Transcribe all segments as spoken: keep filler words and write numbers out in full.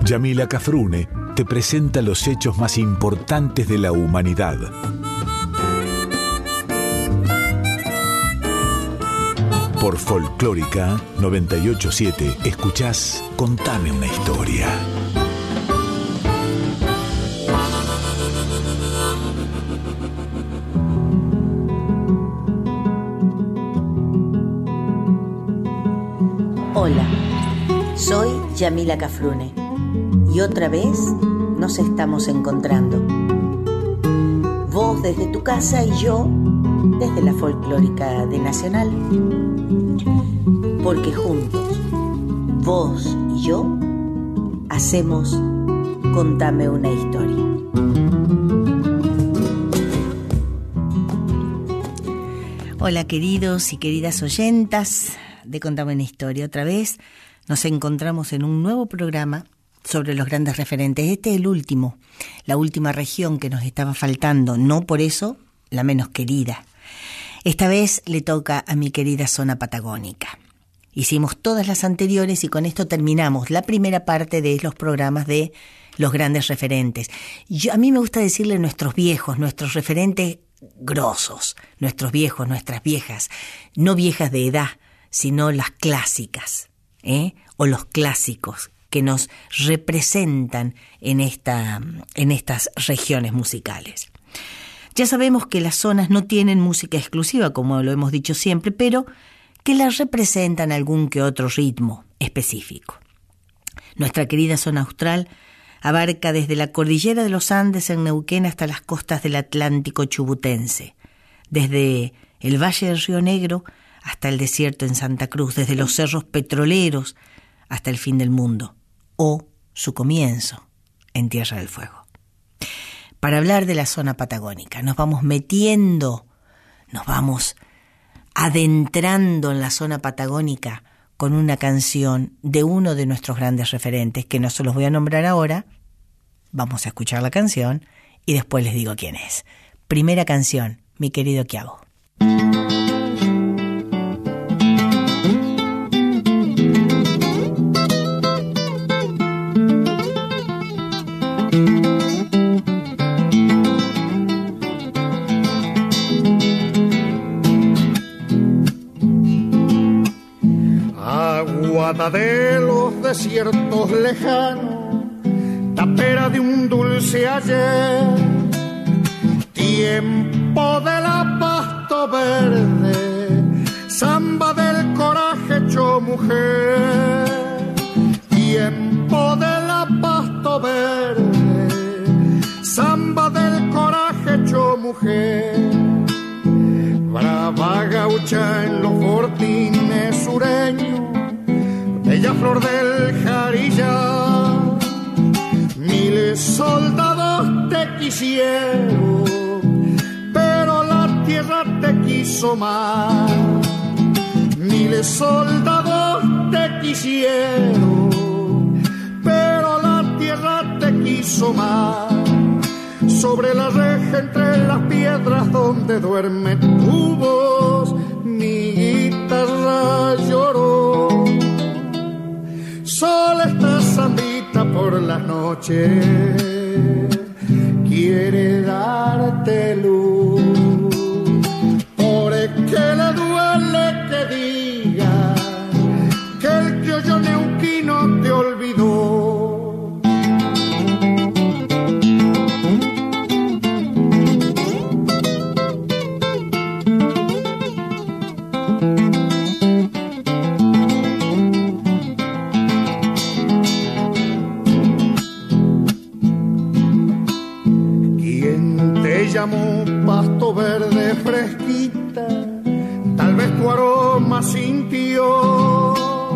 Yamila Cafrune te presenta los hechos más importantes de la humanidad. Por Folclórica noventa y ocho punto siete escuchás Contame una historia. Hola, soy Yamila Cafrune y otra vez nos estamos encontrando. Vos desde tu casa y yo desde la Folclórica de Nacional. Porque juntos, vos y yo, hacemos Contame una historia. Hola queridos y queridas oyentas de Contame una historia. Otra vez nos encontramos en un nuevo programa sobre los grandes referentes. Este es el último, la última región que nos estaba faltando, no por eso la menos querida. Esta vez le toca a mi querida zona patagónica. Hicimos todas las anteriores y con esto terminamos la primera parte de los programas de los grandes referentes. Yo, a mí me gusta decirle nuestros viejos, nuestros referentes grosos, nuestros viejos, nuestras viejas, no viejas de edad, sino las clásicas, ¿eh? o los clásicos que nos representan en, esta, en estas regiones musicales. Ya sabemos que las zonas no tienen música exclusiva, como lo hemos dicho siempre, pero que las representan algún que otro ritmo específico. Nuestra querida zona austral abarca desde la cordillera de los Andes en Neuquén hasta las costas del Atlántico chubutense, desde el Valle del Río Negro hasta el desierto en Santa Cruz, desde los cerros petroleros hasta el fin del mundo, o su comienzo en Tierra del Fuego. Para hablar de la zona patagónica, nos vamos metiendo, nos vamos adentrando en la zona patagónica con una canción de uno de nuestros grandes referentes, que no se los voy a nombrar ahora. Vamos a escuchar la canción y después les digo quién es. Primera canción, mi querido Quiabo. De los desiertos lejanos, tapera de un dulce ayer, tiempo de la pasto verde, samba del coraje hecho mujer, tiempo de la pasto verde, samba del coraje hecho mujer, brava gaucha en los fortines sureños, bella flor del Jarilla, miles soldados te quisieron, pero la tierra te quiso más. Miles soldados te quisieron, pero la tierra te quiso más. Sobre la reja entre las piedras donde duerme tu voz, mi guitarra lloró. Sola esta zambita por las noches, quiere darte luz, porque le duele que diga que el criollo neuquino te olvidó. Llamó pasto verde fresquita, tal vez tu aroma sintió,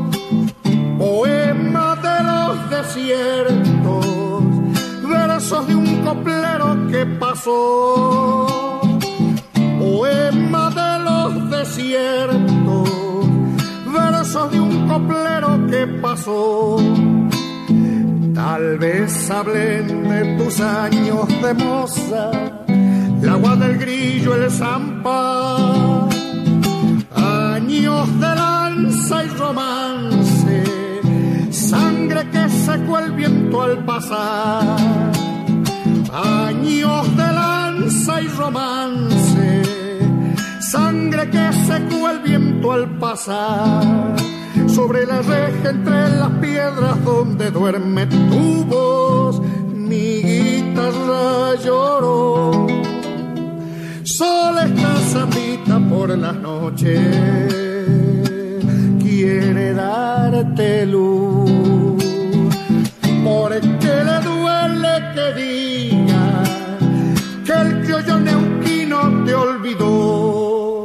poema de los desiertos, versos de un coplero que pasó, poema de los desiertos, versos de un coplero que pasó. Tal vez hablen de tus años de moza, el agua del grillo, el zampa, años de lanza y romance, sangre que secó el viento al pasar. Años de lanza y romance, sangre que secó el viento al pasar. Sobre la reja entre las piedras donde duerme tu voz, mi guitarra lloró. Sola esta zambita por las noches, quiere darte luz, porque le duele que diga que el criollo neuquino te olvidó.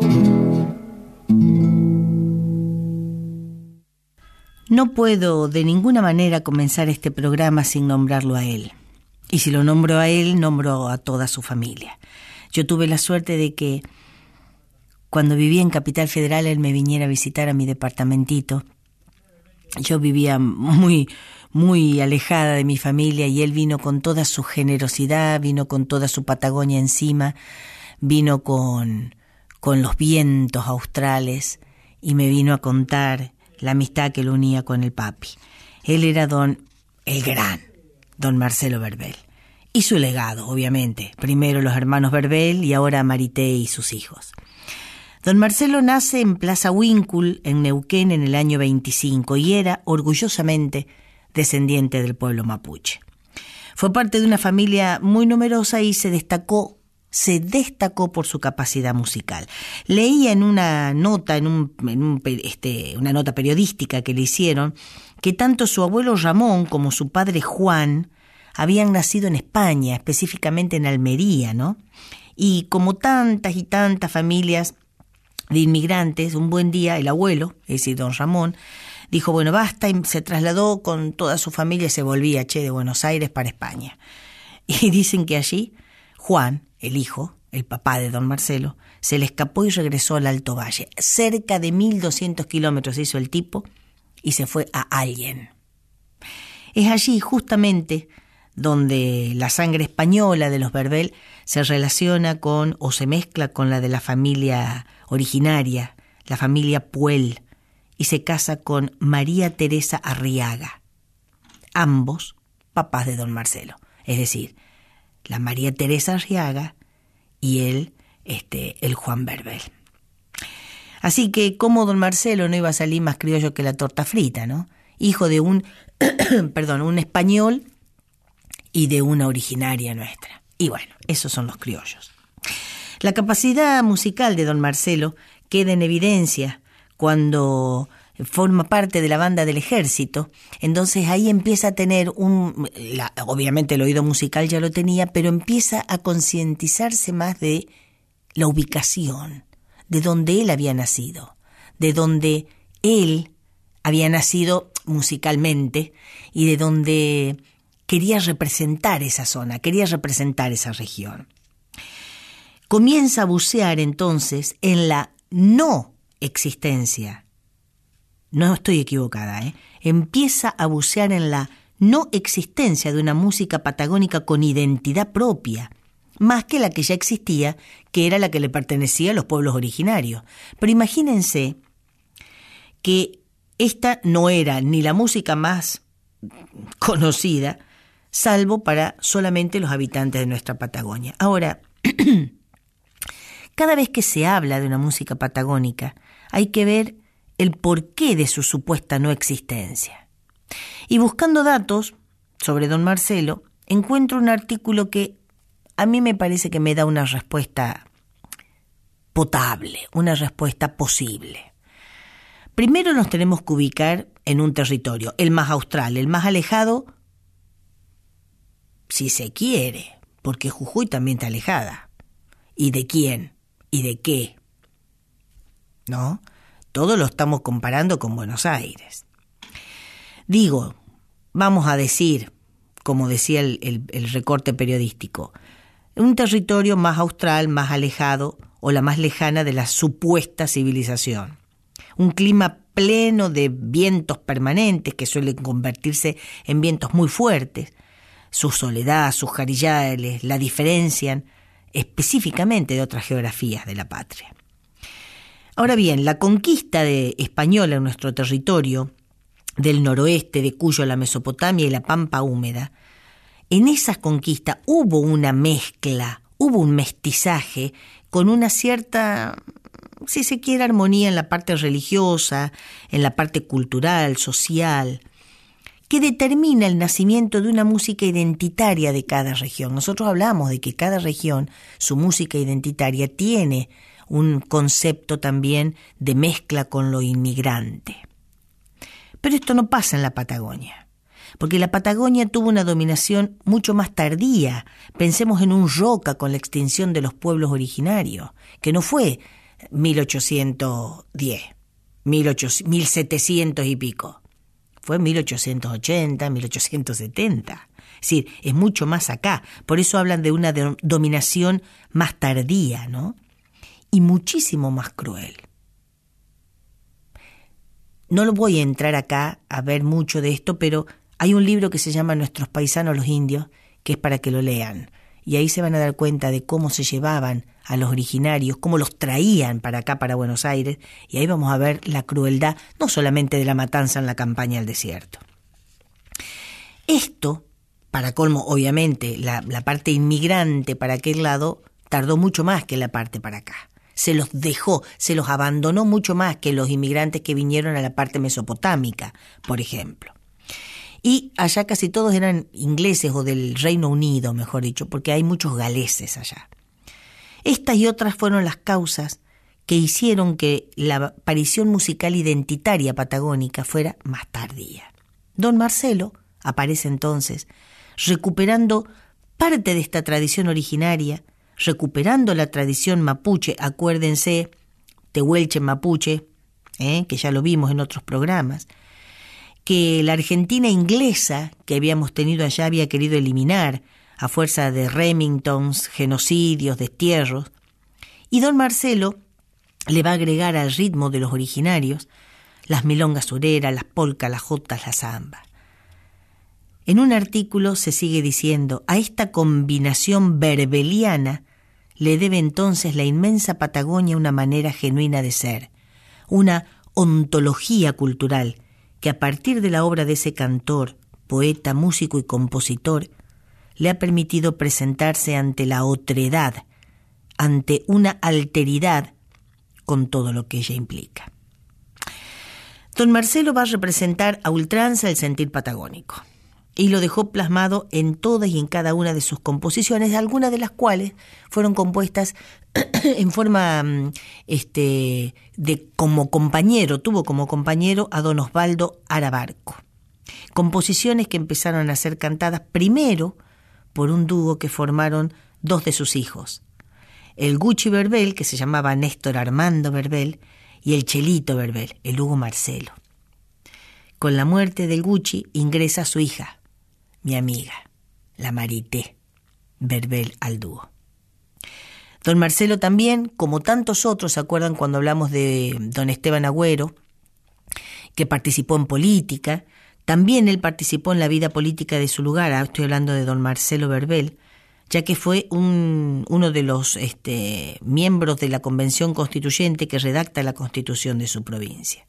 No puedo de ninguna manera comenzar este programa sin nombrarlo a él. Y si lo nombro a él, nombro a toda su familia. Yo tuve la suerte de que cuando vivía en Capital Federal él me viniera a visitar a mi departamentito. Yo vivía muy, muy alejada de mi familia y él vino con toda su generosidad, vino con toda su Patagonia encima, vino con, con los vientos australes y me vino a contar la amistad que lo unía con el papi. Él era don, el gran, don Marcelo Verbel. Y su legado, obviamente. Primero los hermanos Verbel y ahora Marité y sus hijos. Don Marcelo nace en Plaza Huíncul, en Neuquén, en el año veinticinco y era, orgullosamente, descendiente del pueblo mapuche. Fue parte de una familia muy numerosa y se destacó, se destacó por su capacidad musical. Leía en una nota, en, un, en un, este, una nota periodística que le hicieron, que tanto su abuelo Ramón como su padre Juan habían nacido en España, específicamente en Almería, ¿no? Y como tantas y tantas familias de inmigrantes, un buen día el abuelo, es decir, don Ramón, dijo, bueno, basta, y se trasladó con toda su familia y se volvía, che, de Buenos Aires para España. Y dicen que allí Juan, el hijo, el papá de don Marcelo, se le escapó y regresó al Alto Valle. Cerca de mil doscientos kilómetros hizo el tipo y se fue a Allen. Es allí justamente donde la sangre española de los Verbel se relaciona con o se mezcla con la de la familia originaria, la familia Puel, y se casa con María Teresa Arriaga, ambos papás de don Marcelo, es decir, la María Teresa Arriaga y él, este, el Juan Verbel. Así que, ¿cómo don Marcelo no iba a salir más criollo que la torta frita, no? Hijo de un, perdón, un español y de una originaria nuestra. Y bueno, esos son los criollos. La capacidad musical de don Marcelo queda en evidencia cuando forma parte de la banda del ejército. Entonces ahí empieza a tener un... La, obviamente el oído musical ya lo tenía, pero empieza a concientizarse más de la ubicación, de donde él había nacido, de donde él había nacido musicalmente y de donde quería representar esa zona, quería representar esa región. Comienza a bucear entonces en la no existencia. No estoy equivocada, ¿eh? Empieza a bucear en la no existencia de una música patagónica con identidad propia, más que la que ya existía, que era la que le pertenecía a los pueblos originarios. Pero imagínense que esta no era ni la música más conocida, salvo para solamente los habitantes de nuestra Patagonia. Ahora, cada vez que se habla de una música patagónica, hay que ver el porqué de su supuesta no existencia. Y buscando datos sobre don Marcelo, encuentro un artículo que a mí me parece que me da una respuesta potable, una respuesta posible. Primero nos tenemos que ubicar en un territorio, el más austral, el más alejado, si se quiere, porque Jujuy también está alejada. ¿Y de quién? ¿Y de qué? ¿No? Todo lo estamos comparando con Buenos Aires. Digo, vamos a decir, como decía el, el, el recorte periodístico, un territorio más austral, más alejado o la más lejana de la supuesta civilización. Un clima pleno de vientos permanentes que suelen convertirse en vientos muy fuertes. Su soledad, sus jarillales la diferencian específicamente de otras geografías de la patria. Ahora bien, la conquista de española en nuestro territorio del noroeste, de Cuyo, la Mesopotamia y la Pampa húmeda, en esas conquistas hubo una mezcla, hubo un mestizaje con una cierta, si se quiere, armonía en la parte religiosa, en la parte cultural, social, que determina el nacimiento de una música identitaria de cada región. Nosotros hablamos de que cada región, su música identitaria, tiene un concepto también de mezcla con lo inmigrante. Pero esto no pasa en la Patagonia, porque la Patagonia tuvo una dominación mucho más tardía. Pensemos en un Roca con la extinción de los pueblos originarios, que no fue mil ochocientos diez, mil setecientos y pico. Fue en mil ochocientos ochenta, mil ochocientos setenta. Es decir, es mucho más acá. Por eso hablan de una de- dominación más tardía, ¿no? Y muchísimo más cruel. No lo voy a entrar acá a ver mucho de esto, pero hay un libro que se llama Nuestros paisanos los indios, que es para que lo lean. Y ahí se van a dar cuenta de cómo se llevaban a los originarios, cómo los traían para acá, para Buenos Aires, y ahí vamos a ver la crueldad, no solamente de la matanza en la campaña del desierto. Esto, para colmo, obviamente, la, la parte inmigrante para aquel lado tardó mucho más que la parte para acá. Se los dejó, se los abandonó mucho más que los inmigrantes que vinieron a la parte mesopotámica, por ejemplo. Y allá casi todos eran ingleses o del Reino Unido, mejor dicho, porque hay muchos galeses allá. Estas y otras fueron las causas que hicieron que la aparición musical identitaria patagónica fuera más tardía. Don Marcelo aparece entonces recuperando parte de esta tradición originaria, recuperando la tradición mapuche, acuérdense, Tehuelche mapuche, ¿eh? que ya lo vimos en otros programas, que la Argentina inglesa que habíamos tenido allá había querido eliminar a fuerza de Remingtons, genocidios, destierros, y don Marcelo le va a agregar al ritmo de los originarios las milongas sureras, las polcas, las jotas, las zambas. En un artículo se sigue diciendo, a esta combinación berbeliana le debe entonces la inmensa Patagonia una manera genuina de ser, una ontología cultural que a partir de la obra de ese cantor, poeta, músico y compositor, le ha permitido presentarse ante la otredad, ante una alteridad con todo lo que ella implica. Don Marcelo va a representar a ultranza el sentir patagónico y lo dejó plasmado en todas y en cada una de sus composiciones, algunas de las cuales fueron compuestas en forma este, de como compañero, tuvo como compañero a don Osvaldo Arabarco. Composiciones que empezaron a ser cantadas primero por un dúo que formaron dos de sus hijos, el Gucci Verbel, que se llamaba Néstor Armando Verbel, y el Chelito Verbel, el Hugo Marcelo. Con la muerte del Gucci ingresa su hija, mi amiga, la Marité Verbel, al dúo. Don Marcelo también, como tantos otros, ¿se acuerdan cuando hablamos de don Esteban Agüero, que participó en política? También él participó en la vida política de su lugar, estoy hablando de don Marcelo Verbel, ya que fue un, uno de los este, miembros de la Convención Constituyente que redacta la Constitución de su provincia.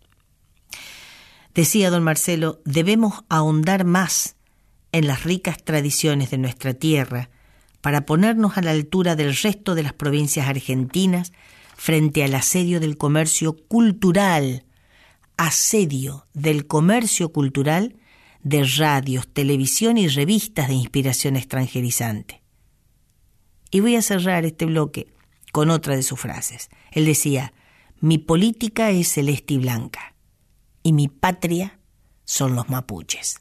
Decía don Marcelo, debemos ahondar más en las ricas tradiciones de nuestra tierra para ponernos a la altura del resto de las provincias argentinas frente al asedio del comercio cultural, asedio del comercio cultural de radios, televisión y revistas de inspiración extranjerizante. Y voy a cerrar este bloque con otra de sus frases. Él decía, mi política es celeste y blanca, y mi patria son los mapuches.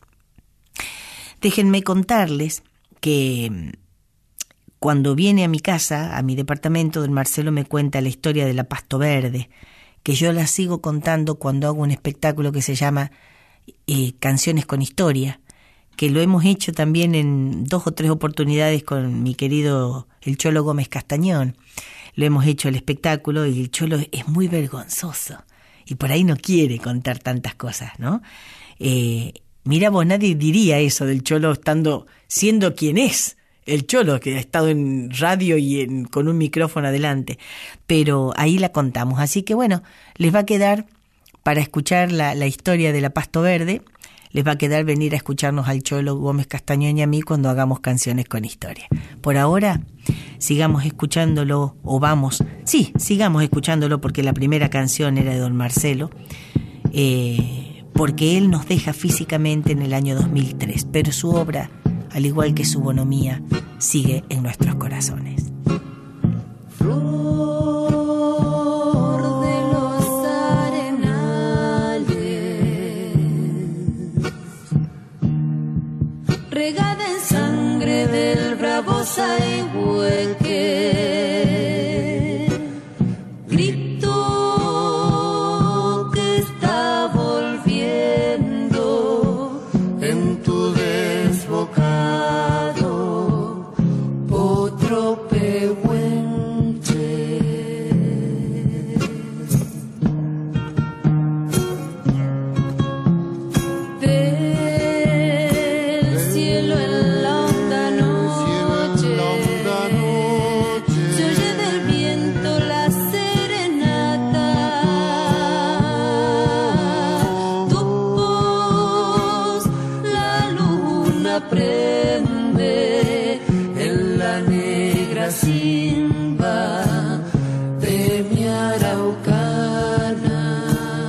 Déjenme contarles que cuando viene a mi casa, a mi departamento, don Marcelo me cuenta la historia de la Pasto Verde, que yo la sigo contando cuando hago un espectáculo que se llama eh, Canciones con Historia, que lo hemos hecho también en dos o tres oportunidades con mi querido el Cholo Gómez Castañón. Lo hemos hecho el espectáculo y el Cholo es muy vergonzoso y por ahí no quiere contar tantas cosas, ¿no? Eh, mira vos, nadie diría eso del Cholo estando, siendo quien es el Cholo, que ha estado en radio y en, con un micrófono adelante, pero ahí la contamos. Así que bueno, les va a quedar para escuchar la, la historia de la Pasto Verde, les va a quedar venir a escucharnos al Cholo Gómez Castañón y a mí cuando hagamos canciones con historia. Por ahora, sigamos escuchándolo, o vamos, sí, sigamos escuchándolo porque la primera canción era de don Marcelo, eh, porque él nos deja físicamente en el año dos mil tres, pero su obra, al igual que su bonomía, sigue en nuestros corazones. Regada en sangre del bravo Saigüeque, grito que está volviendo en tu desbocado, otro pehuenche. Prende en la negra simba de mi araucana.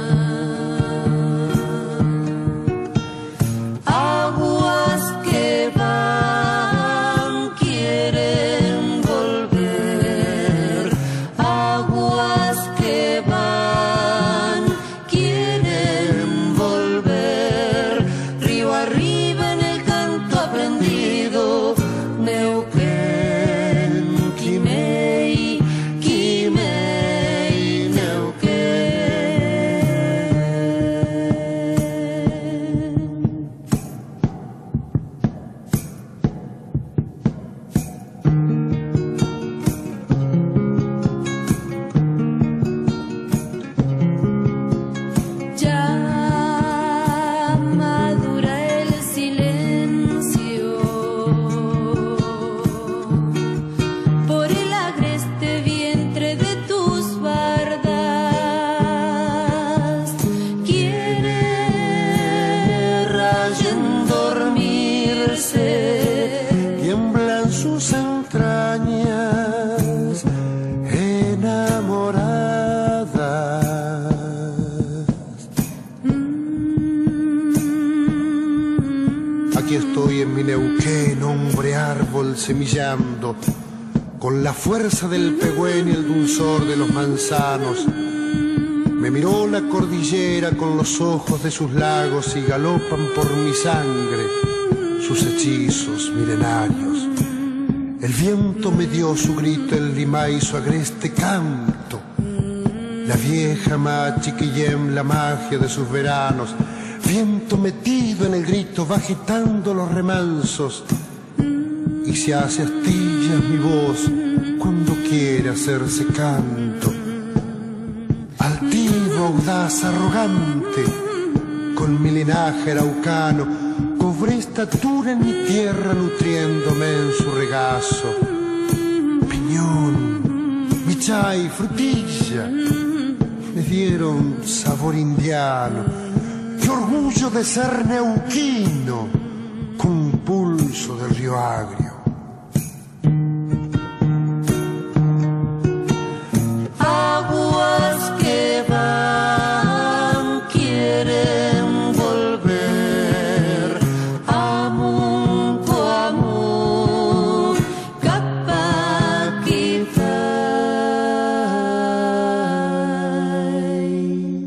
Aguas que van quieren volver, aguas que van quieren volver, río arriba en el aprendido, Neuquén, Quimei, Quimei, Neuquén. Ya madura el silencio por el agreste vientre de tus bardas, quiere rayen dormirse, tiemblan sus entrañas enamoradas. Aquí estoy en mi Neuquén, hombre árbol semillando, con la fuerza del pehuen y el dulzor de los manzanos. Me miró la cordillera con los ojos de sus lagos y galopan por mi sangre sus hechizos milenarios. El viento me dio su grito, el limay su agreste canto. La vieja Machiquillem, la magia de sus veranos. Viento metido en el grito va agitando los remansos y se hace astillas mi voz cuando quiere hacerse canto. Altivo, audaz, arrogante, con mi linaje araucano, cobré estatura en mi tierra nutriéndome en su regazo. Piñón, michay, frutilla, me dieron sabor indiano. Qué orgullo de ser neuquino, con un pulso del río Agrio. Aguas que van quieren volver, amunco, amun, capaquifay.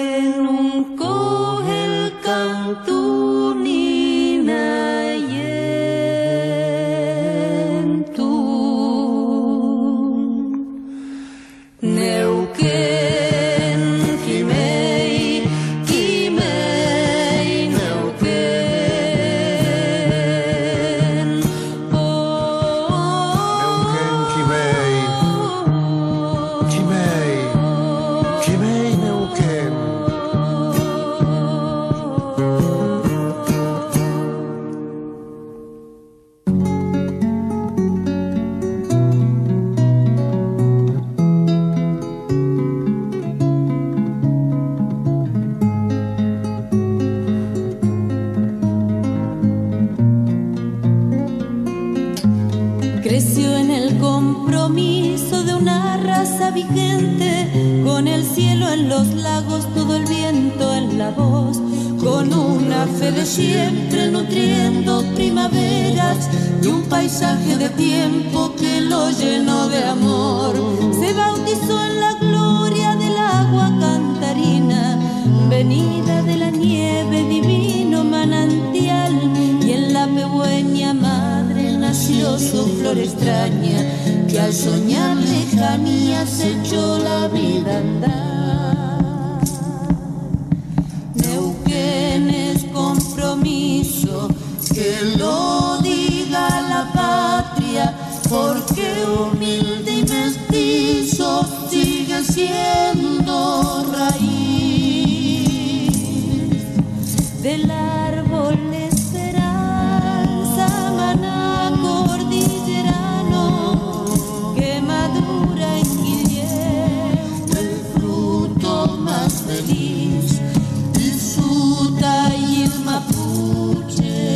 When un coge el canto nina, yeah. gente, con el cielo en los lagos, todo el viento en la voz, con una fe de siempre nutriendo primaveras y un paisaje de tiempo que lo llenó de amor. Se bautizó en la gloria del agua cantarina, venida de la nieve, divino manantial, y en la pehueña madre nació su flor extraña, que al soñar lejanía se echó la vida a andar. Neuquén es compromiso, que lo diga la patria, porque humilde y mestizo sigue siendo raíz del árbol esperanza, maná cordillerano, que madura en Guillén, el fruto más feliz, Isuta y el mapuche.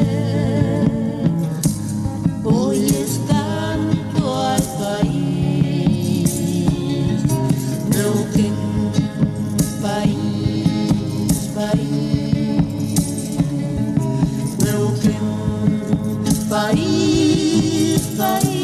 Hoy es canto al país, Neuquén, país, país, Neuquén, país, país.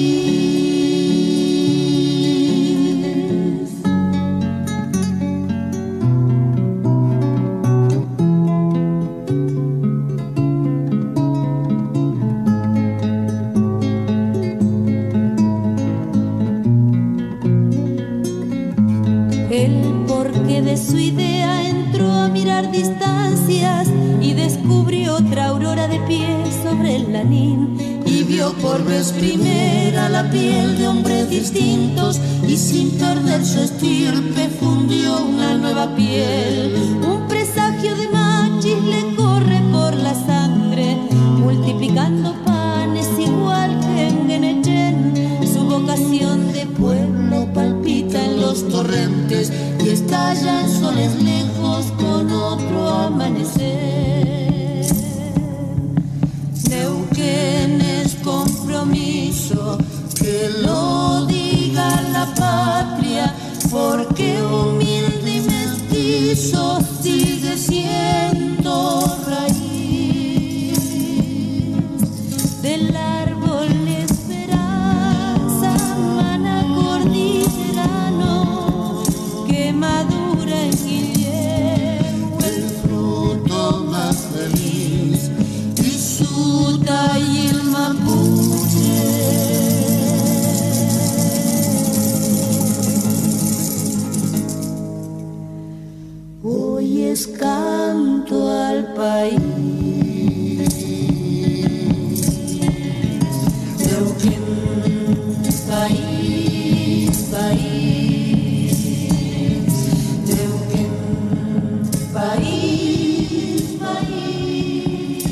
El porqué de su idea entró a mirar distancias y descubrió otra aurora de pie sobre el Lanín, y vio por vez primera la piel de hombres distintos, y sin perder su estirpe fundió una nueva piel. Un presagio de machis le corre por la sangre, multiplicando panes igual que en Guenechén. Su vocación de pueblo palpita en los torrentes y estalla en soles lejos con otro amanecer. Neuquén es compromiso, que lo diga la patria, porque humilde y mestizo sigue siendo raíz del árbol esperanza, maná cordillerano, que madura en Guillén, el fruto más feliz, Isuta y el mapuche. Hoy es canto al país, Neuquén, país, país, Neuquén, país, país.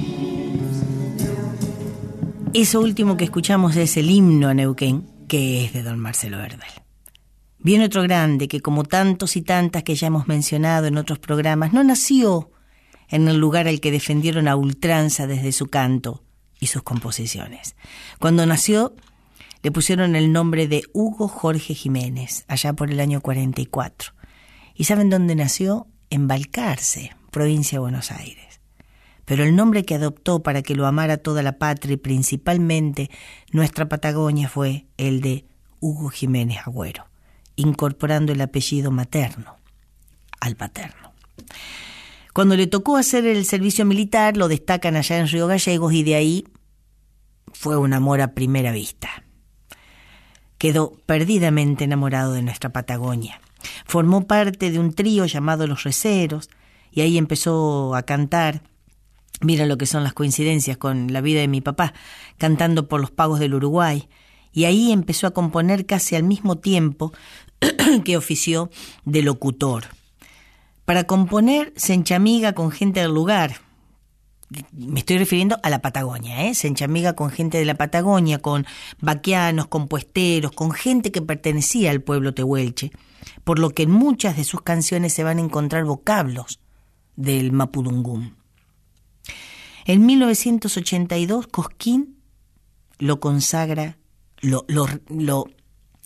Eso último que escuchamos es el himno a Neuquén, que es de don Marcelo Verdel. Viene otro grande que, como tantos y tantas que ya hemos mencionado en otros programas, no nació en el lugar al que defendieron a ultranza desde su canto y sus composiciones. Cuando nació, le pusieron el nombre de Hugo Jorge Jiménez, allá por el año cuarenta y cuatro. ¿Y saben dónde nació? En Balcarce, provincia de Buenos Aires. Pero el nombre que adoptó para que lo amara toda la patria y principalmente nuestra Patagonia fue el de Hugo Jiménez Agüero, incorporando el apellido materno al paterno. Cuando le tocó hacer el servicio militar, lo destacan allá en Río Gallegos, y de ahí fue un amor a primera vista. Quedó perdidamente enamorado de nuestra Patagonia. Formó parte de un trío llamado Los Receros, y ahí empezó a cantar. Mira lo que son las coincidencias con la vida de mi papá, cantando por los pagos del Uruguay, y ahí empezó a componer casi al mismo tiempo que ofició de locutor. Para componer se enchamiga con gente del lugar. Me estoy refiriendo a la Patagonia, ¿eh? Se enchamiga con gente de la Patagonia, con vaquianos, con puesteros, con gente que pertenecía al pueblo tehuelche, por lo que en muchas de sus canciones se van a encontrar vocablos del mapudungún. En mil novecientos ochenta y dos, Cosquín lo consagra, lo, lo, lo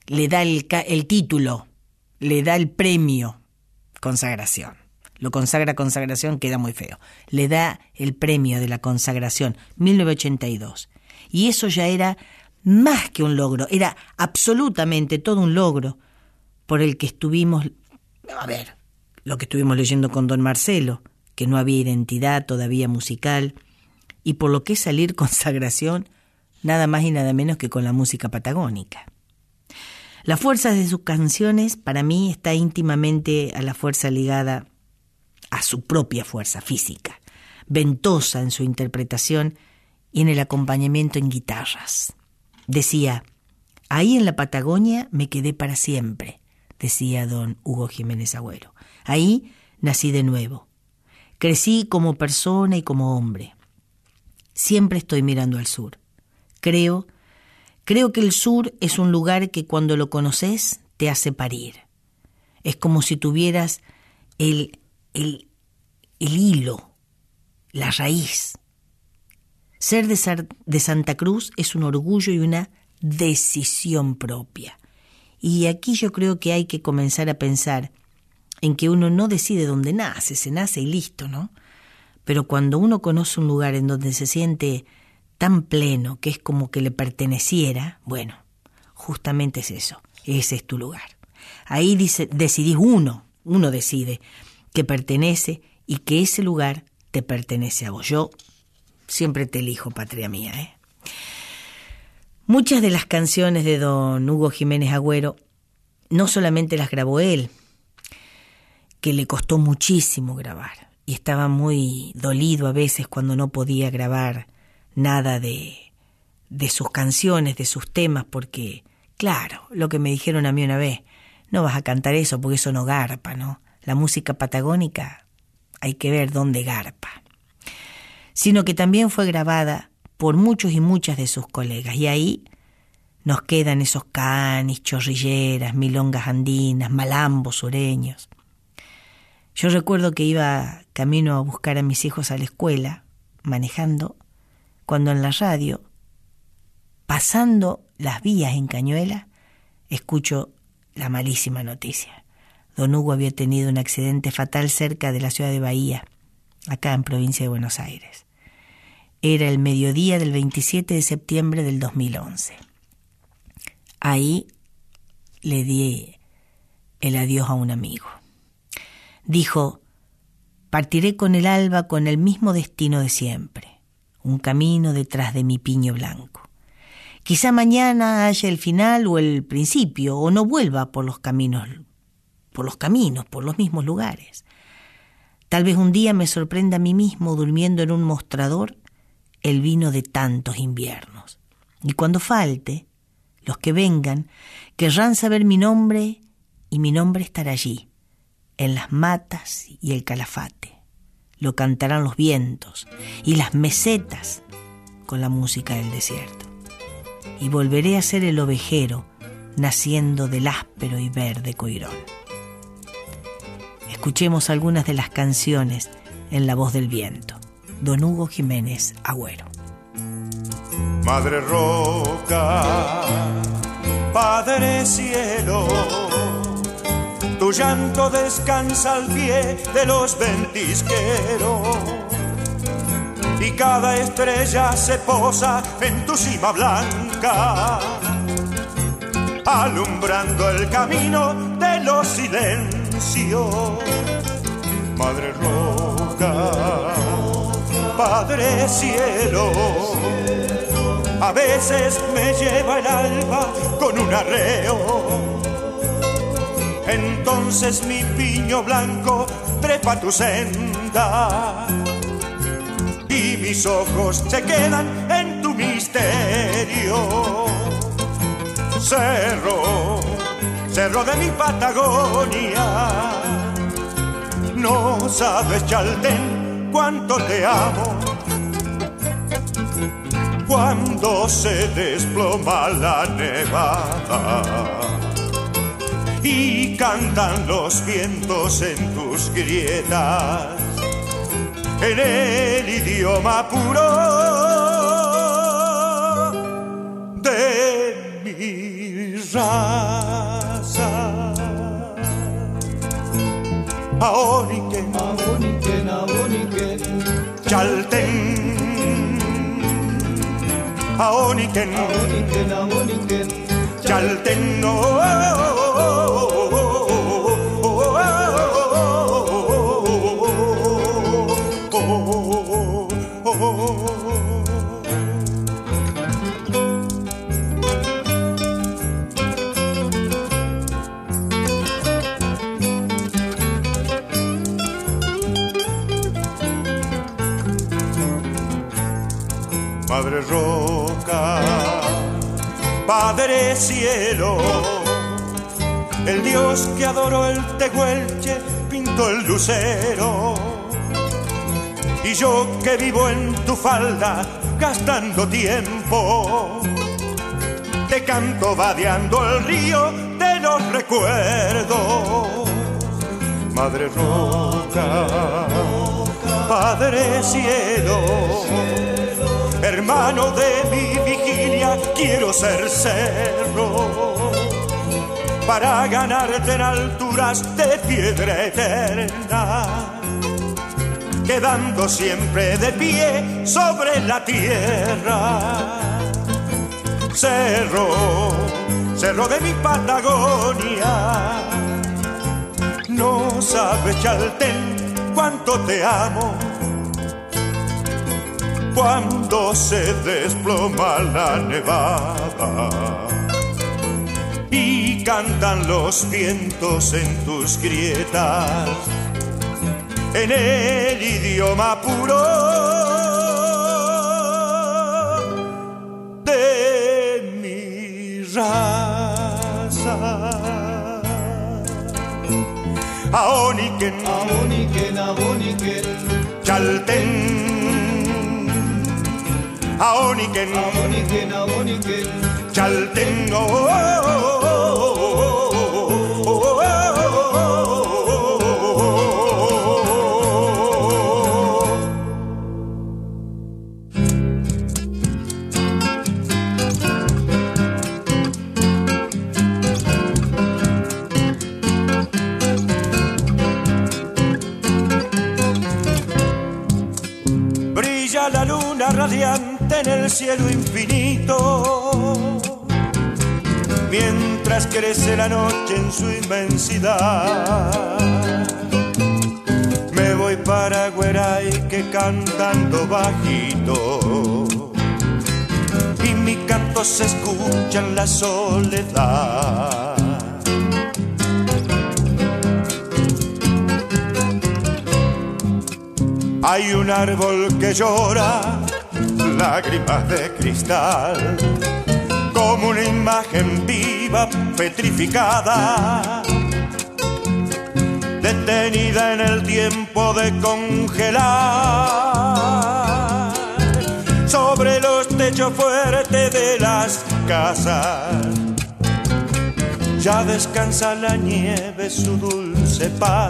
le da el, el título, le da el premio consagración. Lo consagra consagración, queda muy feo. Le da el premio de la consagración, mil novecientos ochenta y dos. Y eso ya era más que un logro, era absolutamente todo un logro por el que estuvimos, a ver, lo que estuvimos leyendo con don Marcelo, que no había identidad todavía musical, y por lo que es salir consagración, nada más y nada menos que con la música patagónica. La fuerza de sus canciones, para mí, está íntimamente a la fuerza ligada a su propia fuerza física, ventosa en su interpretación y en el acompañamiento en guitarras. Decía, ahí en la Patagonia me quedé para siempre, decía don Hugo Jiménez Agüero. Ahí nací de nuevo. Crecí como persona y como hombre. Siempre estoy mirando al sur. Creo, creo que el sur es un lugar que cuando lo conoces te hace parir. Es como si tuvieras el, el, el hilo, la raíz. Ser de, Sar, de Santa Cruz es un orgullo y una decisión propia. Y aquí yo creo que hay que comenzar a pensar en que uno no decide dónde nace, se nace y listo, ¿no? Pero cuando uno conoce un lugar en donde se siente tan pleno que es como que le perteneciera, bueno, justamente es eso, ese es tu lugar. Ahí dice, decidís uno, uno decide que pertenece y que ese lugar te pertenece a vos. Yo siempre te elijo, patria mía, ¿eh? Muchas de las canciones de don Hugo Jiménez Agüero no solamente las grabó él, que le costó muchísimo grabar y estaba muy dolido a veces cuando no podía grabar nada de, de sus canciones, de sus temas, porque, claro, lo que me dijeron a mí una vez, no vas a cantar eso porque eso no garpa, ¿no? La música patagónica hay que ver dónde garpa. Sino que también fue grabada por muchos y muchas de sus colegas, y ahí nos quedan esos canis, chorrilleras, milongas andinas, malambos sureños. Yo recuerdo que iba camino a buscar a mis hijos a la escuela, manejando, cuando en la radio, pasando las vías en Cañuelas, escucho la malísima noticia. Don Hugo había tenido un accidente fatal cerca de la ciudad de Bahía, acá en provincia de Buenos Aires. Era el mediodía del veintisiete de septiembre del dos mil once. Ahí le di el adiós a un amigo. Dijo, partiré con el alba con el mismo destino de siempre, un camino detrás de mi piño blanco. Quizá mañana haya el final o el principio, o no vuelva por los caminos, por los caminos, por los mismos lugares. Tal vez un día me sorprenda a mí mismo durmiendo en un mostrador el vino de tantos inviernos. Y cuando falte, los que vengan querrán saber mi nombre y mi nombre estará allí, en las matas y el calafate. Lo cantarán los vientos y las mesetas con la música del desierto. Y volveré a ser el ovejero naciendo del áspero y verde coirón. Escuchemos algunas de las canciones en la voz del viento. Don Hugo Jiménez Agüero. Madre Roca, Padre Cielo, tu llanto descansa al pie de los ventisqueros y cada estrella se posa en tu cima blanca, alumbrando el camino de los silencios. Madre Roca, Padre Cielo, a veces me lleva el alba con un arreo. Entonces mi piño blanco trepa tu senda y mis ojos se quedan en tu misterio. Cerro, cerro de mi Patagonia, no sabes, Chaltén, cuánto te amo. Cuando se desploma la nevada y cantan los vientos en tus grietas, en el idioma puro de mi raza. Aoniken, Aoniken, Aoniken, Chalten, Aoniken, Aoniken, Aoniken, Chalten, oh, oh, oh, oh, oh, oh, oh, oh. Madre roca, Padre cielo, el Dios que adoró el tehuelche pintó el lucero. Y yo que vivo en tu falda gastando tiempo, te canto vadeando el río de los recuerdos. Madre roca, Padre cielo, hermano de mi vigilia, quiero ser cerro para ganarte en alturas de piedra eterna, quedando siempre de pie sobre la tierra. Cerro, cerro de mi Patagonia, no sabes, Chaltén, cuánto te amo. Cuando se desploma la nevada y cantan los vientos en tus grietas, en el idioma puro de mi raza. Aoniken, Aoniken, Aoniken, Chaltén, Aoniken, Aoniken, Aoniken, Chaltén, oh, oh, oh, oh, oh, brilla la luna radiante en el cielo infinito, mientras crece la noche en su inmensidad. Me voy para Güeray que cantando bajito, y mi canto se escucha en la soledad. Hay un árbol que llora lágrimas de cristal, como una imagen viva petrificada, detenida en el tiempo de congelar. Sobre los techos fuertes de las casas ya descansa la nieve su dulce paz.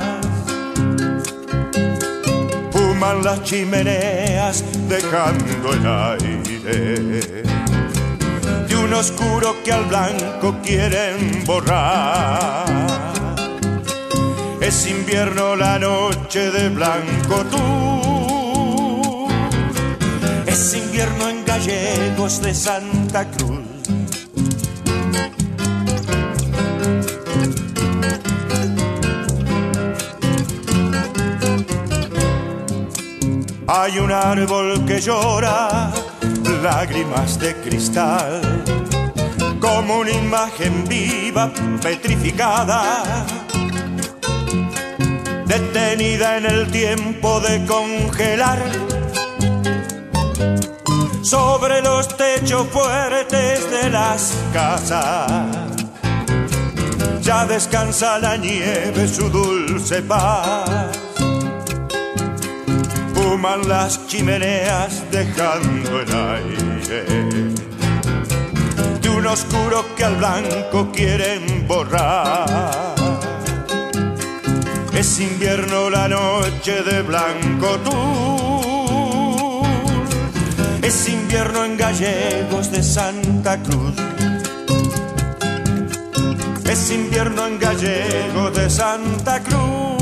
Fuman las chimeneas dejando el aire de un oscuro que al blanco quieren borrar. Es invierno la noche de blanco tú, es invierno en Gallegos de Santa Cruz. Hay un árbol que llora lágrimas de cristal, como una imagen viva petrificada, detenida en el tiempo de congelar. Sobre los techos fuertes de las casas ya descansa la nieve su dulce paz. Fuman las chimeneas dejando el aire de un oscuro que al blanco quieren borrar. Es invierno la noche de blanco tú, es invierno en Gallegos de Santa Cruz. es invierno en gallego de Santa Cruz.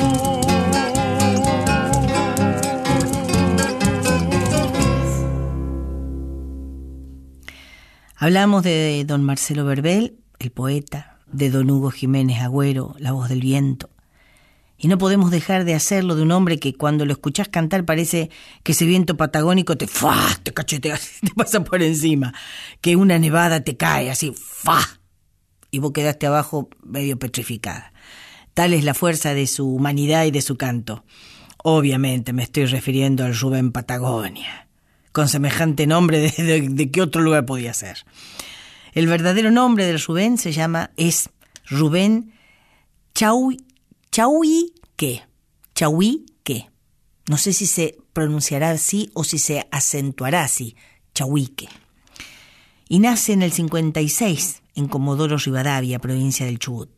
Hablamos de don Marcelo Verbel, el poeta, de don Hugo Jiménez Agüero, la voz del viento. Y no podemos dejar de hacerlo de un hombre que cuando lo escuchás cantar parece que ese viento patagónico te ¡fa! Te cachetea, te pasa por encima, que una nevada te cae así ¡fa! Y vos quedaste abajo medio petrificada. Tal es la fuerza de su humanidad y de su canto. Obviamente me estoy refiriendo al Rubén Patagonia. Con semejante nombre, ¿de, de, de qué otro lugar podía ser? El verdadero nombre del Rubén se llama, es Rubén Chau, Chauique. Chauique. No sé si se pronunciará así o si se acentuará así. Chauique. Y nace en el cincuenta y seis en Comodoro Rivadavia, provincia del Chubut.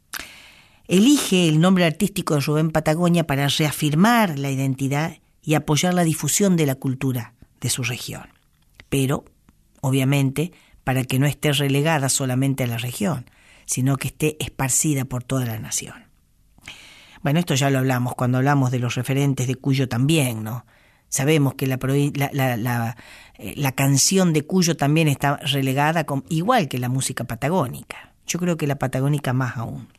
Elige el nombre artístico de Rubén Patagonia para reafirmar la identidad y apoyar la difusión de la cultura de su región. Pero, obviamente, para que no esté relegada solamente a la región, sino que esté esparcida por toda la nación. Bueno, esto ya lo hablamos cuando hablamos de los referentes de Cuyo también, ¿no? Sabemos que la, la, la, la, la canción de Cuyo también está relegada, con, igual que la música patagónica. Yo creo que la patagónica más aún.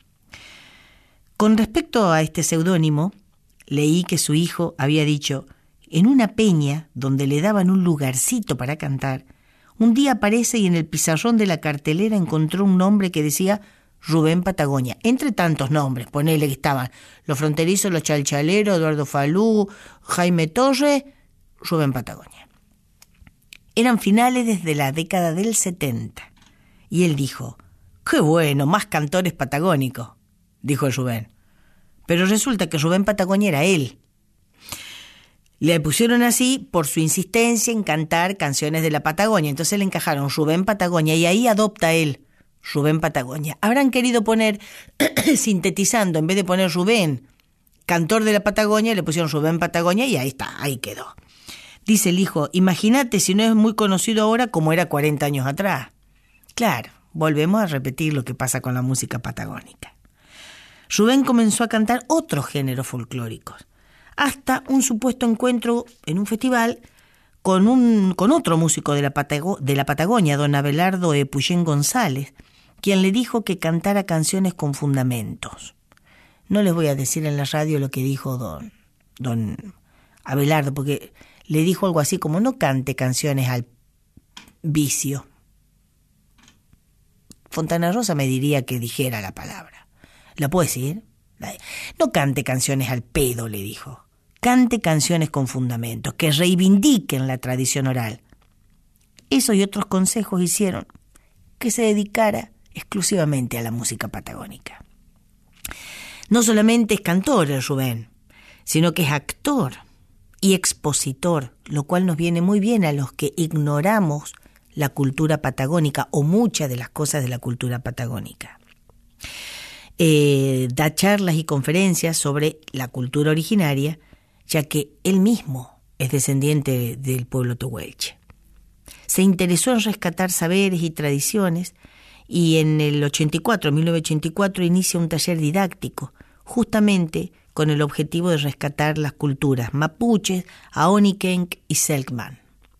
Con respecto a este seudónimo, leí que su hijo había dicho: en una peña donde le daban un lugarcito para cantar, un día aparece y en el pizarrón de la cartelera encontró un nombre que decía Rubén Patagonia. Entre tantos nombres, ponele que estaban los fronterizos, los chalchaleros, Eduardo Falú, Jaime Torres, Rubén Patagonia. Eran finales desde la década del setenta. Y él dijo: ¡qué bueno, más cantores patagónicos!, dijo el Rubén. Pero resulta que Rubén Patagonia era él. Le pusieron así por su insistencia en cantar canciones de la Patagonia. Entonces le encajaron Rubén Patagonia y ahí adopta él Rubén Patagonia. Habrán querido poner, sintetizando, en vez de poner Rubén, cantor de la Patagonia, le pusieron Rubén Patagonia y ahí está, ahí quedó. Dice el hijo: imagínate si no es muy conocido ahora como era cuarenta años atrás. Claro, volvemos a repetir lo que pasa con la música patagónica. Rubén comenzó a cantar otros géneros folclóricos, hasta un supuesto encuentro en un festival con un con otro músico de la, Patago, de la Patagonia, don Abelardo Epuyén González, quien le dijo que cantara canciones con fundamentos. No les voy a decir en la radio lo que dijo don, don Abelardo, porque le dijo algo así como: no cante canciones al vicio. Fontana Rosa me diría que dijera la palabra. ¿La puedo decir? No cante canciones al pedo, le dijo. Cante canciones con fundamentos, que reivindiquen la tradición oral. Eso y otros consejos hicieron que se dedicara exclusivamente a la música patagónica. No solamente es cantor el Rubén, sino que es actor y expositor, lo cual nos viene muy bien a los que ignoramos la cultura patagónica o muchas de las cosas de la cultura patagónica. Eh, da charlas y conferencias sobre la cultura originaria, ya que él mismo es descendiente del pueblo tehuelche. Se interesó en rescatar saberes y tradiciones y en el ochenta y cuatro, mil novecientos ochenta y cuatro inicia un taller didáctico, justamente con el objetivo de rescatar las culturas mapuches, aonikenk y selkman.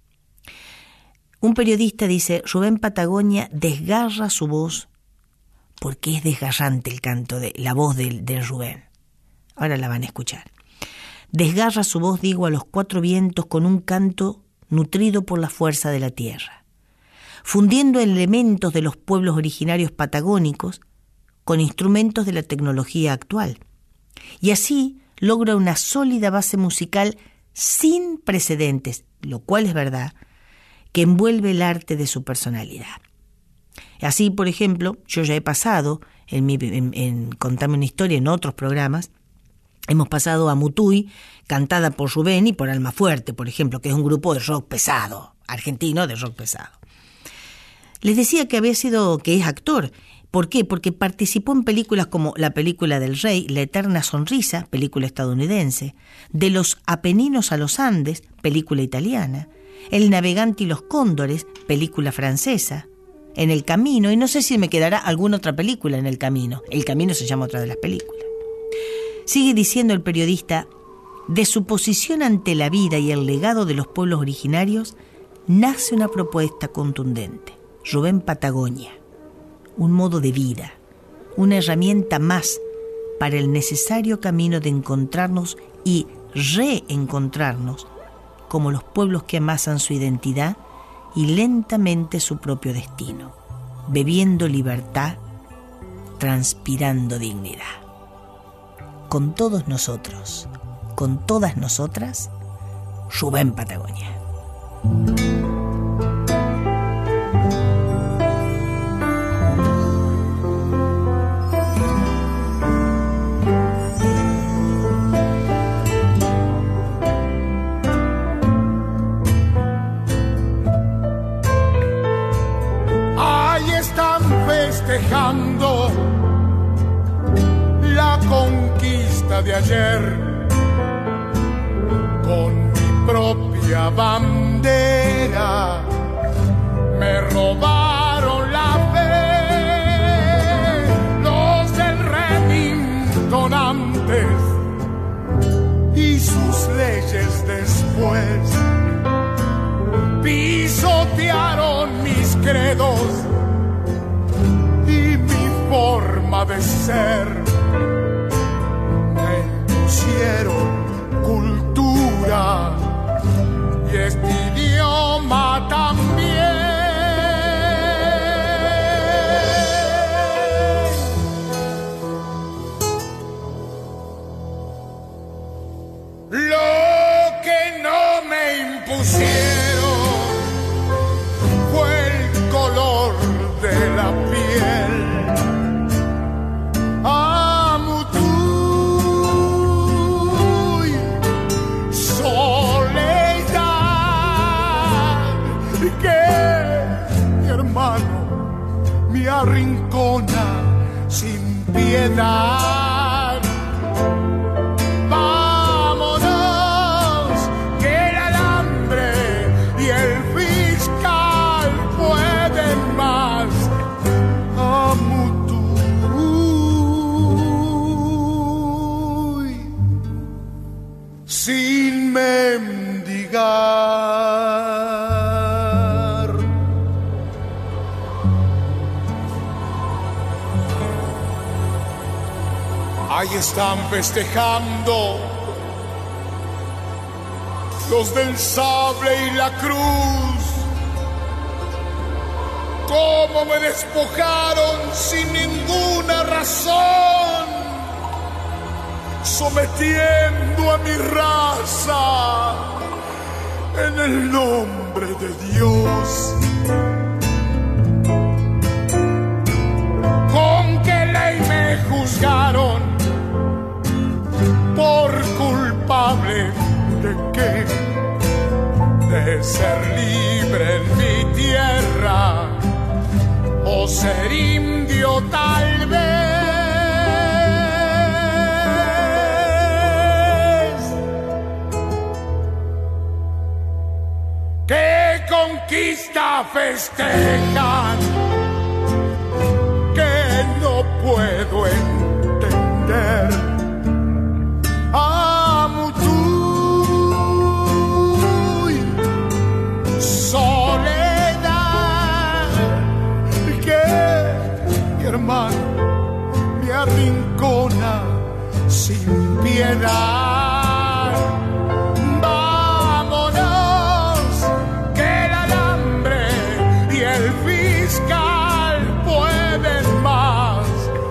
Un periodista dice: Rubén Patagonia desgarra su voz porque es desgarrante el canto, de la voz del, del Rubén. Ahora la van a escuchar. Desgarra su voz, digo, a los cuatro vientos con un canto nutrido por la fuerza de la tierra, fundiendo elementos de los pueblos originarios patagónicos con instrumentos de la tecnología actual. Y así logra una sólida base musical sin precedentes, lo cual es verdad, que envuelve el arte de su personalidad. Así, por ejemplo, yo ya he pasado, en, mi, en, en Contame una historia, en otros programas, hemos pasado a Mutuy, cantada por Rubén y por Almafuerte, por ejemplo, que es un grupo de rock pesado, argentino de rock pesado. Les decía que había sido, que es actor. ¿Por qué? Porque participó en películas como La película del Rey, La eterna sonrisa, película estadounidense, De los Apeninos a los Andes, película italiana, El navegante y los cóndores, película francesa, en el camino, y no sé si me quedará alguna otra película en el camino. El camino se llama otra de las películas. Sigue diciendo el periodista: de su posición ante la vida y el legado de los pueblos originarios, nace una propuesta contundente. Rubén Patagonia, un modo de vida, una herramienta más para el necesario camino de encontrarnos y reencontrarnos como los pueblos que amasan su identidad y lentamente su propio destino, bebiendo libertad, transpirando dignidad. Con todos nosotros, con todas nosotras, Rubén Patagonia. Festejando la conquista de ayer con mi propia bandera. Me robaron la fe los del Remington antes y sus leyes después. Pisotearon mis credos, forma de ser, me impusieron cultura y este idioma también. Lo que no me impusieron fue el color de la piel. Arrincona sin piedad. Vámonos, que el alambre y el fiscal pueden más. Amutuy, sin mendigar. Ahí están festejando los del sable y la cruz. Cómo me despojaron sin ninguna razón, sometiendo a mi raza en el nombre de Dios. ¿Con qué ley me juzgaron? ¿Por culpable de qué? De ser libre en mi tierra o ser indio tal vez. ¿Qué conquista festejan que no puedo entender? Me arrincona sin piedad. Vámonos, que el alambre y el fiscal pueden más.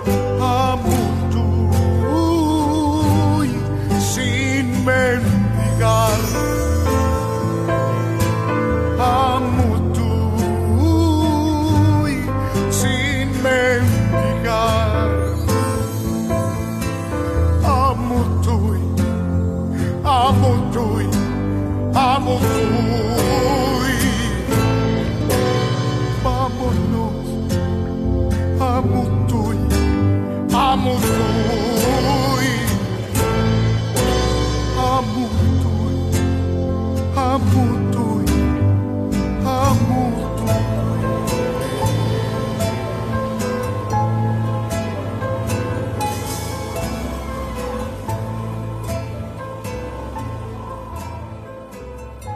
Amutuy, sin mendigar. Amutuy, sin mendigar. Amutuy, amutuy, amutuy. Vámonos, amutuy, amutuy. Amutuy, amutuy, amutuy.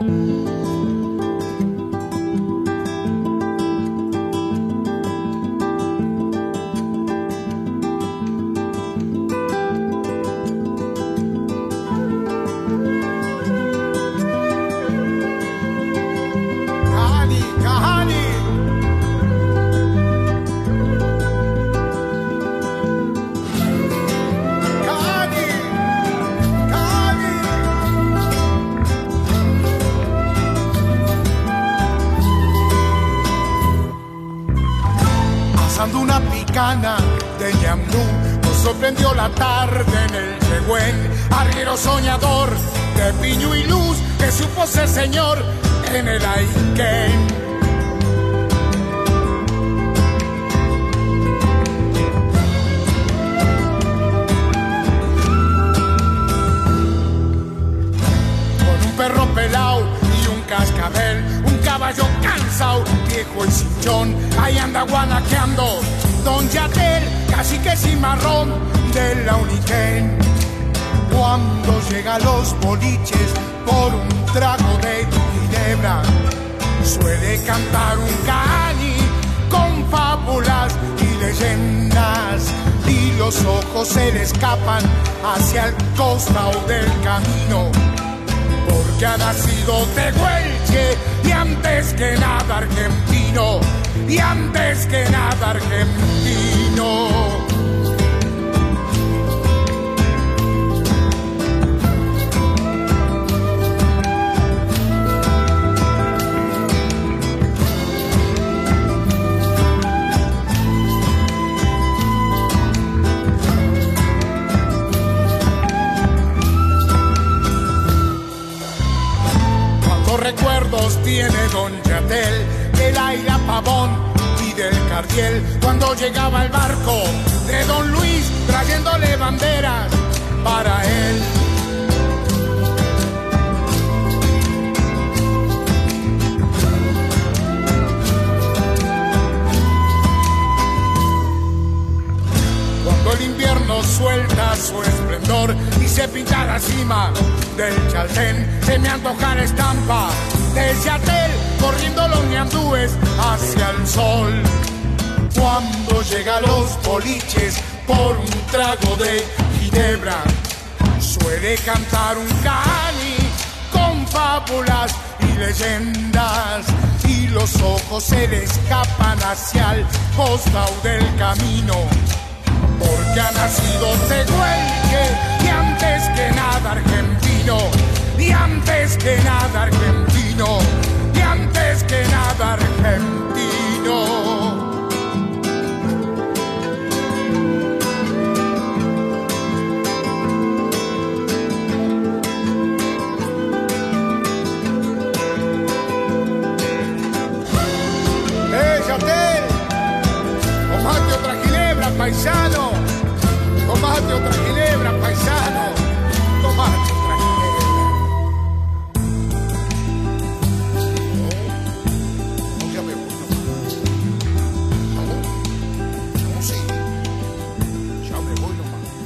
De Ñandú nos sorprendió la tarde en el Yegüén, arriero soñador de piño y luz que supo ser señor en el Aiquén. Con un perro pelao y un cascabel, un caballo cansado, viejo y cinchón, ahí anda guanaqueando Don Yatel, cacique cimarrón de la Uniquén. Cuando llega a los boliches por un trago de ginebra, suele cantar un cani con fábulas y leyendas, y los ojos se le escapan hacia el costado del camino, porque ha nacido tehuelche y antes que nada argentino, y antes que nada argentino. Cuántos recuerdos tiene Don Yatel del Aira Pavón y del Cardiel, cuando llegaba el barco de Don Luis trayéndole banderas para él. Cuando el invierno suelta su esplendor y se pinta la cima del Chaltén, se me antoja la estampa del Yatel corriendo los ñandúes hacia el sol. Cuando llega a los boliches por un trago de ginebra, suele cantar un cani con fábulas y leyendas, y los ojos se le escapan hacia el costado del camino, porque ha nacido tehuelche y antes que nada argentino, y antes que nada argentino, y antes que nada argentino. ¡Eh, Yatel! Tomate otra ginebra, paisano. Tomate otra ginebra, paisano. Tomate otra ginebra. No, no ya me voy nomás. No, no, sí. Ya me voy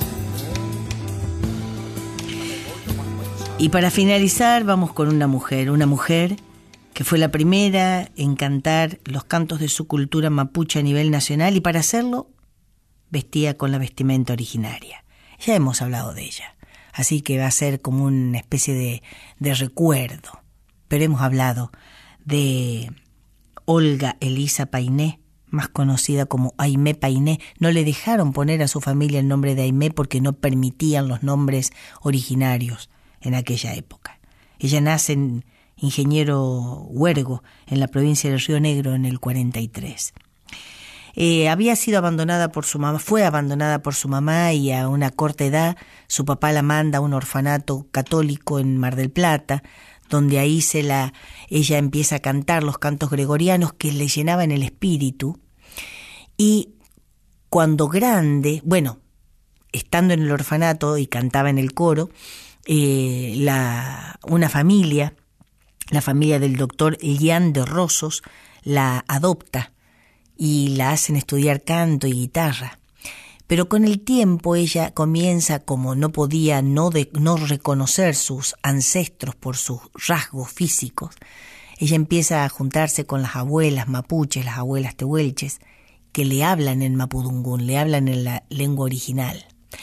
nomás. Y para finalizar vamos con una mujer, una mujer que fue la primera en cantar los cantos de su cultura mapuche a nivel nacional, y para hacerlo vestía con la vestimenta originaria. Ya hemos hablado de ella, así que va a ser como una especie de, de recuerdo. Pero hemos hablado de Olga Elisa Painé, más conocida como Aimé Painé. No le dejaron poner a su familia el nombre de Aimé porque no permitían los nombres originarios en aquella época. Ella nace en Ingeniero Huergo, en la provincia del Río Negro, en el cuarenta y tres. Eh, había sido abandonada por su mamá, fue abandonada por su mamá, y a una corta edad su papá la manda a un orfanato católico en Mar del Plata, donde ahí se la, ella empieza a cantar los cantos gregorianos que le llenaban el espíritu. Y cuando grande, bueno, estando en el orfanato y cantaba en el coro, eh, la, una familia, la familia del doctor Elian de Rosos, la adopta y la hacen estudiar canto y guitarra. Pero con el tiempo ella comienza, como no podía no, de, no reconocer sus ancestros por sus rasgos físicos, ella empieza a juntarse con las abuelas mapuches, las abuelas tehuelches, que le hablan en mapudungún, le hablan en la lengua original.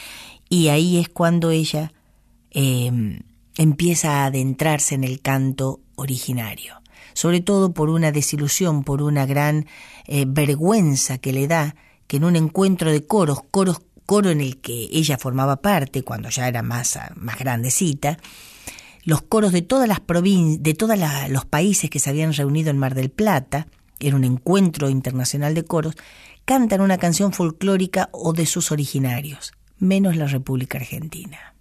Y ahí es cuando ella eh, empieza a adentrarse en el canto originario, sobre todo por una desilusión, por una gran eh, vergüenza que le da que en un encuentro de coros, coros, coro en el que ella formaba parte cuando ya era más, más grandecita, los coros de todas las provincias, de todos los países que se habían reunido en Mar del Plata, era un encuentro internacional de coros, cantan una canción folclórica o de sus originarios, menos la República Argentina.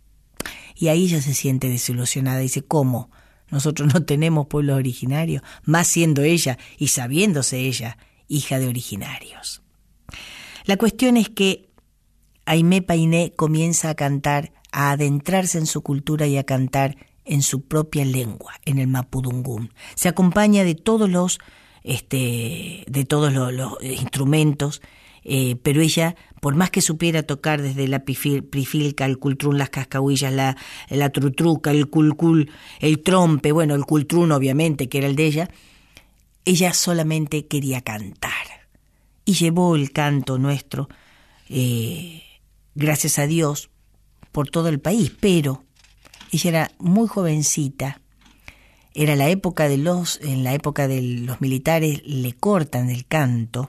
Y ahí ella se siente desilusionada, dice, ¿cómo? Nosotros no tenemos pueblos originarios, más siendo ella y sabiéndose ella hija de originarios. La cuestión es que Aimé Painé comienza a cantar, a adentrarse en su cultura y a cantar en su propia lengua, en el mapudungún. Se acompaña de todos los, este, de todos los, los instrumentos, eh, pero ella, por más que supiera tocar desde la prifilca, el cultrún, las cascahuillas, la, la trutruca, el culcul, el trompe, bueno, el cultrún obviamente, que era el de ella, ella solamente quería cantar. Y llevó el canto nuestro, eh, gracias a Dios, por todo el país. Pero ella era muy jovencita, era la época de los, en la época de los militares le cortan el canto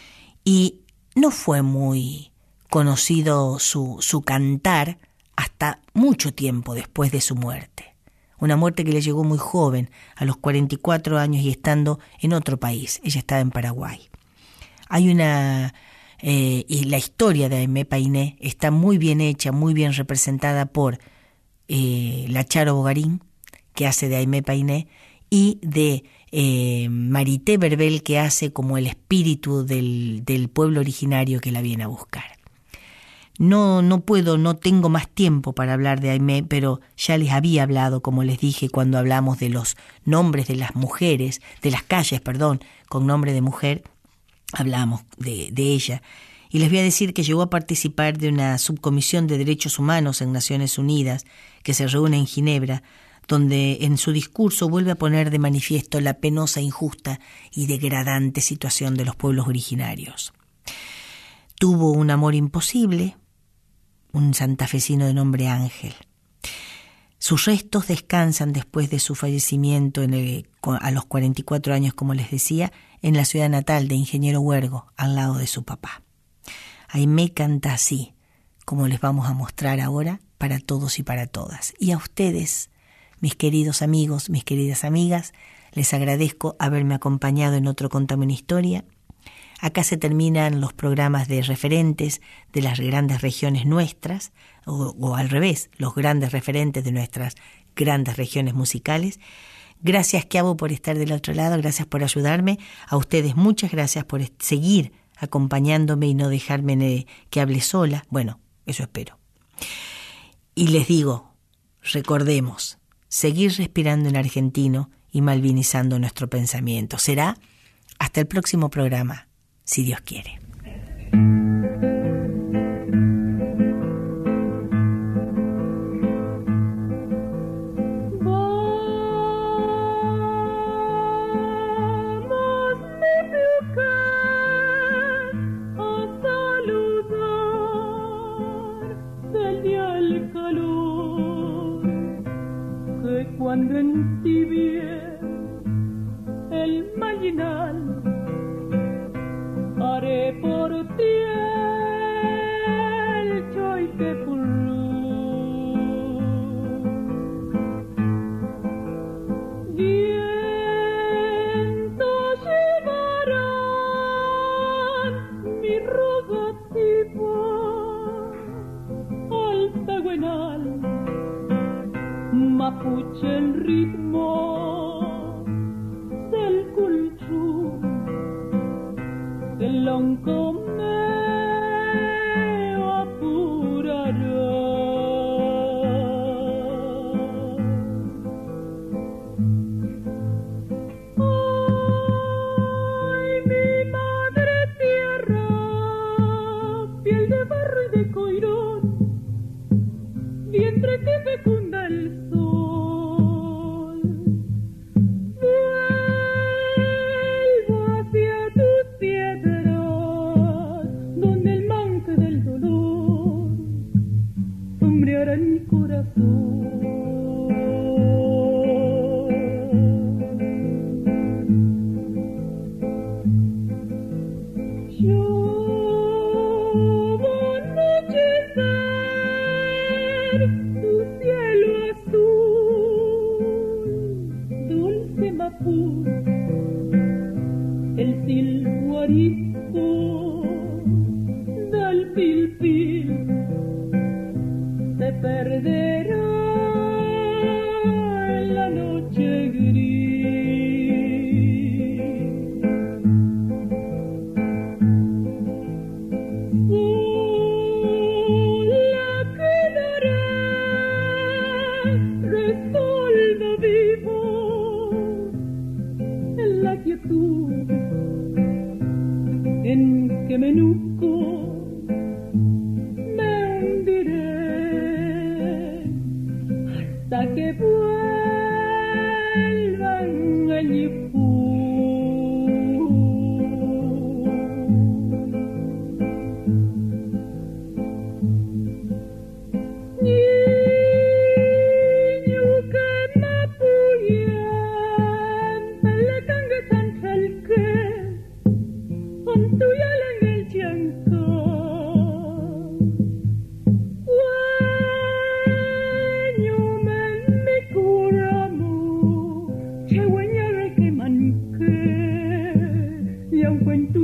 y no fue muy conocido su, su cantar hasta mucho tiempo después de su muerte. Una muerte que le llegó muy joven, a los cuarenta y cuatro años y estando en otro país. Ella estaba en Paraguay. Hay una, eh, y la historia de Aimé Painé está muy bien hecha, muy bien representada por eh, la Charo Bogarín, que hace de Aimé Painé, y de eh, Marité Verbel, que hace como el espíritu del, del pueblo originario que la viene a buscar. No, no puedo, no tengo más tiempo para hablar de Aimé, pero ya les había hablado, como les dije, cuando hablamos de los nombres de las mujeres, de las calles, perdón, con nombre de mujer, hablamos de, de ella, y les voy a decir que llegó a participar de una subcomisión de derechos humanos en Naciones Unidas que se reúne en Ginebra, donde en su discurso vuelve a poner de manifiesto la penosa, injusta y degradante situación de los pueblos originarios. Tuvo un amor imposible, un santafesino de nombre Ángel. Sus restos descansan después de su fallecimiento en el, a los cuarenta y cuatro años, como les decía, en la ciudad natal de Ingeniero Huergo, al lado de su papá. Aimé canta así, como les vamos a mostrar ahora, para todos y para todas. Y a ustedes, mis queridos amigos, mis queridas amigas, les agradezco haberme acompañado en otro Contame una Historia. Acá se terminan los programas de referentes de las grandes regiones nuestras, o, o al revés, los grandes referentes de nuestras grandes regiones musicales. Gracias, Kiabo, por estar del otro lado, gracias por ayudarme. A ustedes muchas gracias por seguir acompañándome y no dejarme que hable sola. Bueno, eso espero. Y les digo, recordemos, seguir respirando en argentino y malvinizando nuestro pensamiento. Será hasta el próximo programa, si Dios quiere. Cuando entibie el maginal, haré por ti el choitepurú. Vientos llevarán mi rogotipo al tahuenal, mapuche el ritmo del culchú, del loncomeo apurará. Ay, mi madre tierra, piel de pupú, el silbo arisco del pilpil se perderá en la noche gris. En que menuco me hundiré hasta que vuelvan el Yipú. Niño que me puyenta la canga tan salque con tu yala en el chanco, guaño me me curamo, che guañare que manque, y aun cuento